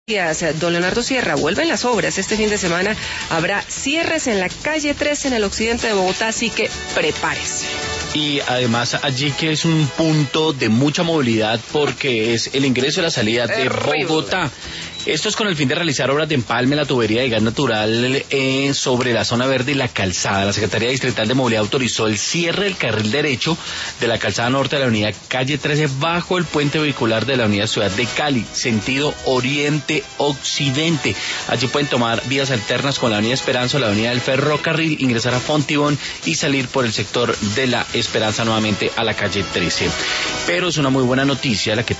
Gracias, don Leonardo Sierra. Vuelven las obras. Este fin de semana habrá cierres en la calle 13 en el occidente de Bogotá, así que prepárese. Y además allí que es un punto de mucha movilidad porque es el ingreso y la salida de Bogotá. Esto es con el fin de realizar obras de empalme, la tubería de gas natural sobre la zona verde y la calzada. La Secretaría Distrital de Movilidad autorizó el cierre del carril derecho de la calzada norte de la avenida calle 13 bajo el puente vehicular de la avenida Ciudad de Cali, sentido oriente-occidente. Allí pueden tomar vías alternas con la avenida Esperanza o la avenida del Ferrocarril, ingresar a Fontibón y salir por el sector de la Esperanza nuevamente a la calle 13. Pero es una muy buena noticia la que